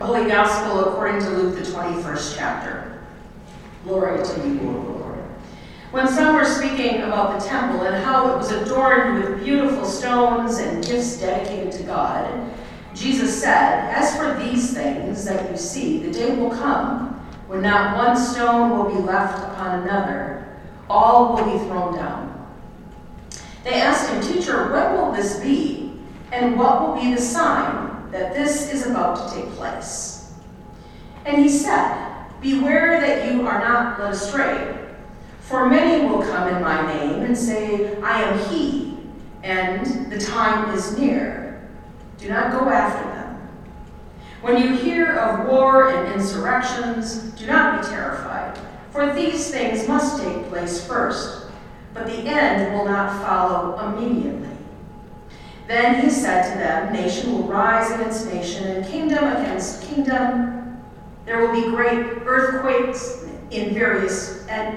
Holy Gospel according to Luke, the 21st chapter. Glory to you, O Lord. When some were speaking about the temple and how it was adorned with beautiful stones and gifts dedicated to God, Jesus said, "As for these things that you see, the day will come when not one stone will be left upon another. All will be thrown down." They asked him, "Teacher, when will this be? And what will be the sign that this is about to take place?" And he said, "Beware that you are not led astray. For many will come in my name and say, 'I am he,' and the time is near. Do not go after them. When you hear of war and insurrections, do not be terrified, for these things must take place first, but the end will not follow immediately." Then he said to them, "Nation will rise against nation, and kingdom against kingdom. There will be great earthquakes in various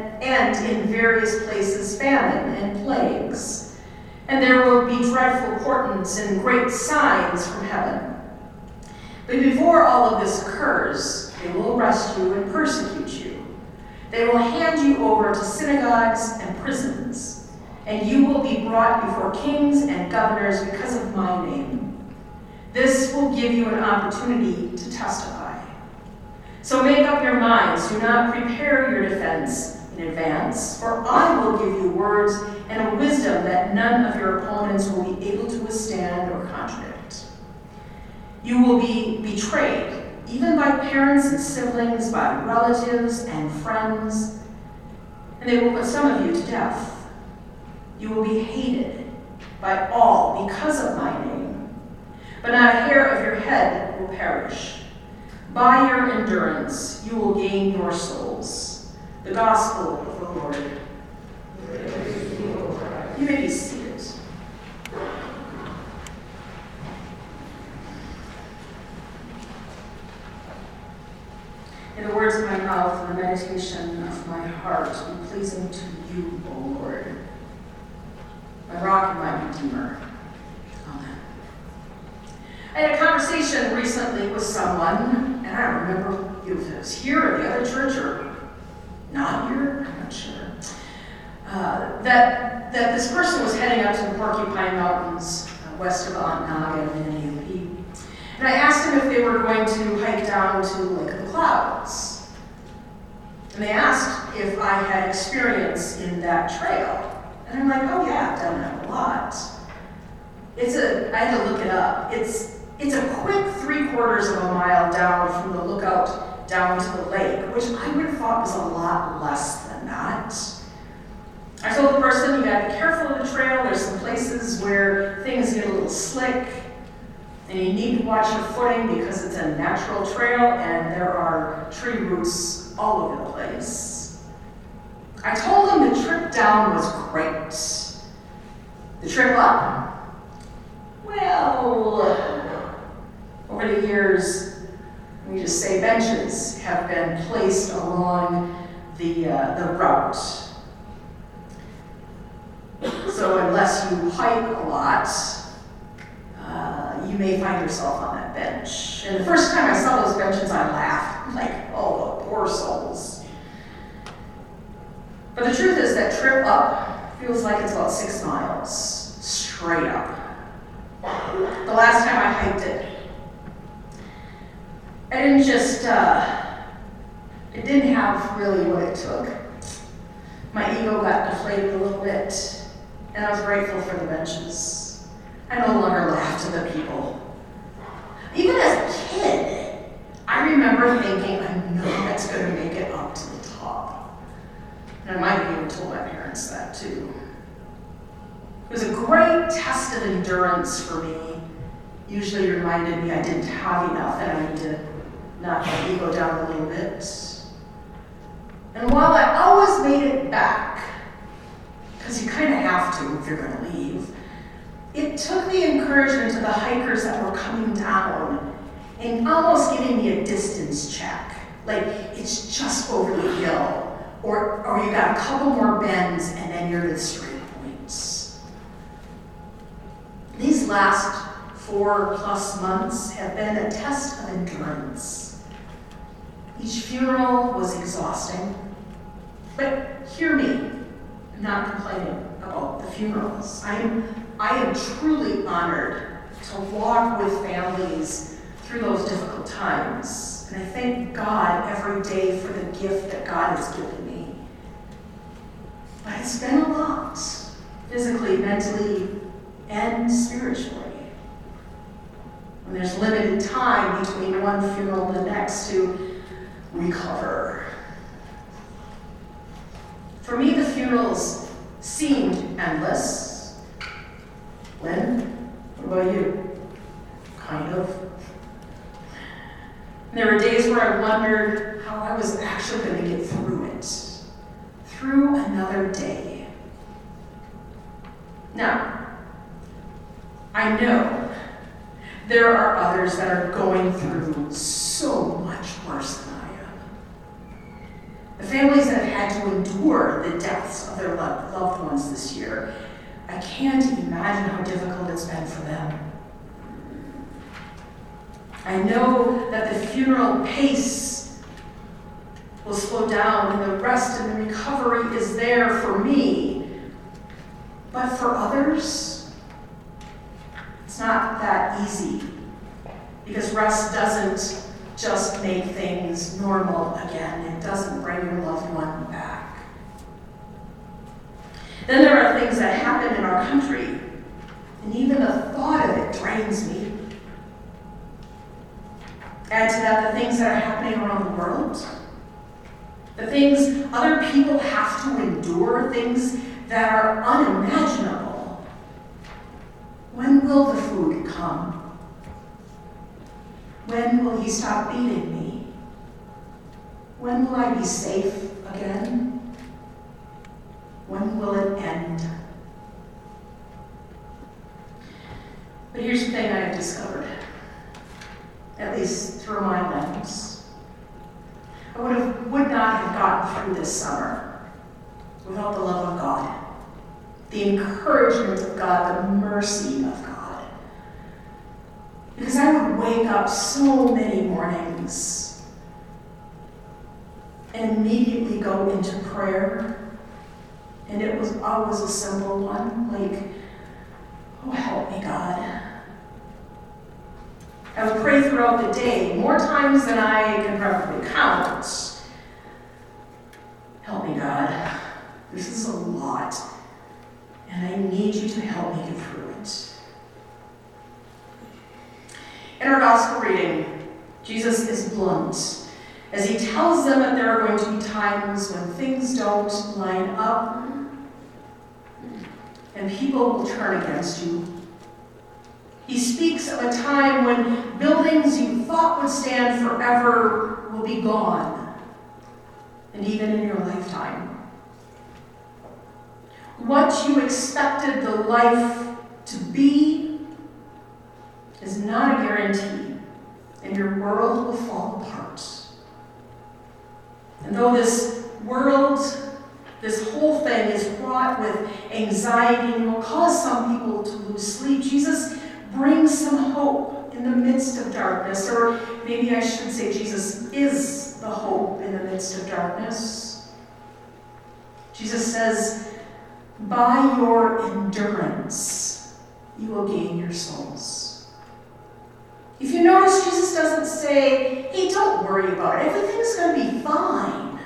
places, famine and plagues. And there will be dreadful portents and great signs from heaven. But before all of this occurs, they will arrest you and persecute you. They will hand you over to synagogues and prisons, and you will be brought before kings and governors because of my name. This will give you an opportunity to testify. So make up your minds. Do not prepare your defense in advance, for I will give you words and a wisdom that none of your opponents will be able to withstand or contradict. You will be betrayed, even by parents and siblings, by relatives and friends, and they will put some of you to death. You will be hated by all because of my name, but not a hair of your head will perish. By your endurance, you will gain your souls." The Gospel of the Lord. You may be seated. In the words of my mouth and the meditation of my heart, be pleasing to you, O Lord, my rock and my redeemer. Amen. I had a conversation recently with someone, and I don't remember if it was here or the other church or not here, I'm not sure, that this person was heading up to the Porcupine Mountains west of Ontonagon in the UP. And I asked him if they were going to hike down to Lake of the Clouds. And they asked if I had experience in that trail. And I'm like, "Oh yeah, I've done that a lot." I had to look it up. It's a quick 3/4 of a mile down from the lookout down to the lake, which I would have thought was a lot less than that. I told the person, "You gotta be careful of the trail. There's some places where things get a little slick, and you need to watch your footing because it's a natural trail and there are tree roots all over the place." I told him the trip down was great. The trip up? Well, over the years, let me just say benches have been placed along the route. So unless you hike a lot, you may find yourself on that bench. And the first time I saw those benches, I laughed. I'm like, "Oh, the poor souls." But the truth is that trip up feels like it's about 6 miles, straight up. The last time I hiked it, I didn't just, it didn't have really what it took. My ego got deflated a little bit, and I was grateful for the benches. I no longer laughed at the people. Even as a kid, I remember thinking, "I'm not going to make it up to the top." And I might have even told my parents that too. It was a great test of endurance for me. Usually reminded me I didn't have enough and I need to knock my ego down a little bit. And while I always made it back, because you kind of have to if you're going to leave, it took the encouragement of the hikers that were coming down and almost giving me a distance check. Like, it's just over the hill, or you got a couple more bends and then you're at the straight points. These last 4+ months have been a test of endurance. Each funeral was exhausting. But hear me, I'm not complaining about the funerals. I am truly honored to walk with families through those difficult times. And I thank God every day for the gift that God has given me. But it's been a lot, physically, mentally, and spiritually. When there's limited time between one funeral and the next to recover. For me, the funerals seemed endless. Lynn, what about you? Kind of. And there were days where I wondered how I was actually going to get through it. Through another day. Now, I know there are others that are going through so much worse than I am. The families that have had to endure the deaths of their loved ones this year, I can't imagine how difficult it's been for them. I know that the funeral pace will slow down and the rest and the recovery is there for me. But for others, it's not that easy. Because rest doesn't just make things normal again. It doesn't bring your loved one back. Then there are things that happen in our country, and even the thought of it drains me. Add to that the things that are happening around the world. The things other people have to endure, things that are unimaginable. When will the food come? When will he stop beating me? When will I be safe again? When will it end? But here's the thing I have discovered, at least through my lens. I would not have gotten through this summer without the love of God, the encouragement of God, the mercy of God. Because I would wake up so many mornings and immediately go into prayer. And it was always a simple one, like, oh, help me, God. I would pray throughout the day, more times than I can probably count. Help me, God. This is a lot, and I need you to help me get through it. In our gospel reading, Jesus is blunt as he tells them that there are going to be times when things don't line up and people will turn against you. He speaks of a time when buildings you thought would stand forever will be gone, and even in your lifetime. What you expected the life to be is not a guarantee, and your world will fall apart. And though this world, this whole thing is fraught with anxiety and will cause some people to lose sleep, Jesus brings some hope in the midst of darkness, or maybe I should say Jesus is the hope in the midst of darkness. Jesus says, by your endurance, you will gain your souls. If you notice, Jesus doesn't say, hey, don't worry about it. Everything's going to be fine.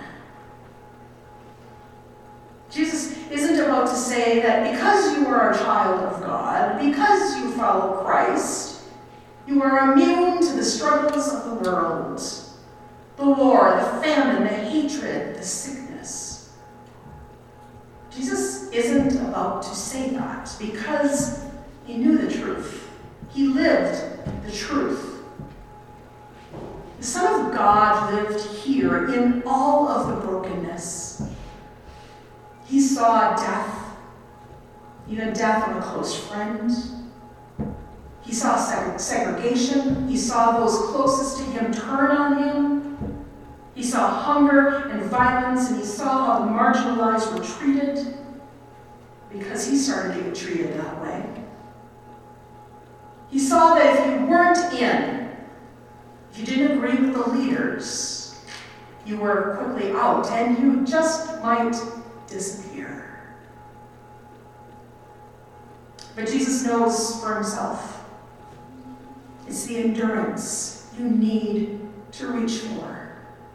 Jesus isn't about to say that because you are a child of God, because you follow Christ, you are immune to the struggles of the world, the war, the famine, the hatred, the sickness. Jesus isn't about to say that because he knew the truth. He lived the truth. The Son of God lived here in all of the brokenness. He saw death, even death of a close friend. He saw segregation. He saw those closest to him turn on him. He saw hunger and violence, and he saw how the marginalized were treated because he started to get treated that way. He saw that if you weren't in, if you didn't agree with the leaders, you were quickly out and you just might disappear. But Jesus knows for himself. It's the endurance you need to reach for.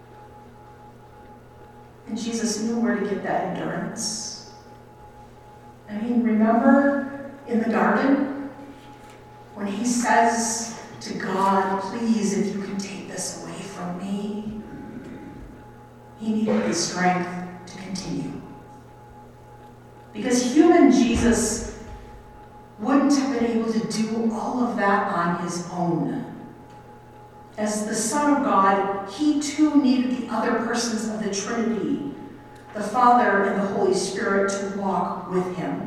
And Jesus knew where to get that endurance. I mean, remember in the garden when he says to God, please, if you can take this away from me. He needed the strength to continue. Because human Jesus wouldn't have been able to do all of that on his own. As the Son of God, he too needed the other persons of the Trinity, the Father and the Holy Spirit, to walk with him.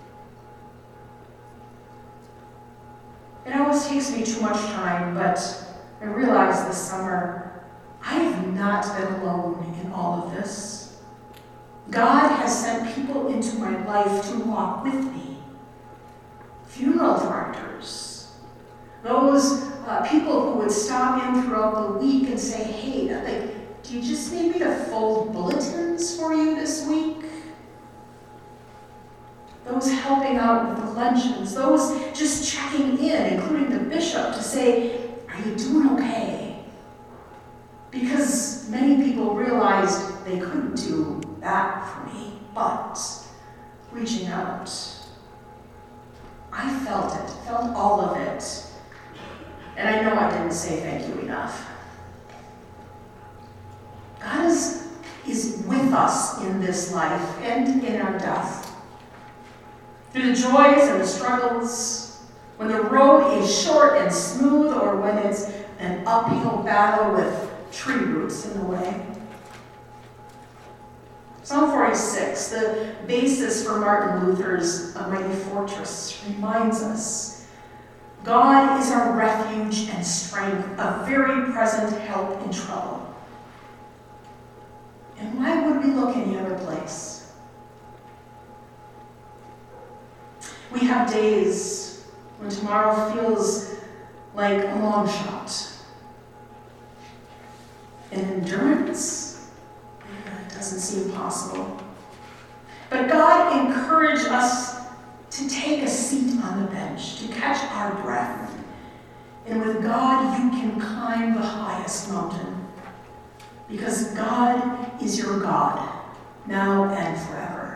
It always takes me too much time, but I realized this summer, I have not been alone in all of this. God has sent people into my life to walk with me. Funeral directors, those people who would stop in throughout the week and say, hey, do you just need me to fold bulletins for you this week? Those helping out with the luncheons, those just checking in, including the bishop, to say, are you doing okay? Because many people realized they couldn't do that for me, but reaching out. I felt all of it. And I know I didn't say thank you enough. God is with us in this life and in our death. Through the joys and the struggles, when the road is short and smooth, or when it's an uphill battle with tree roots in the way. Psalm 46, the basis for Martin Luther's A Mighty Fortress, reminds us, God is our refuge and strength, a very present help in trouble. And why would we look any other place? We have days when tomorrow feels like a long shot. And endurance, it doesn't seem possible. But God encouraged us to take a seat on the bench, to catch our breath. And with God, you can climb the highest mountain. Because God is your God, now and forever.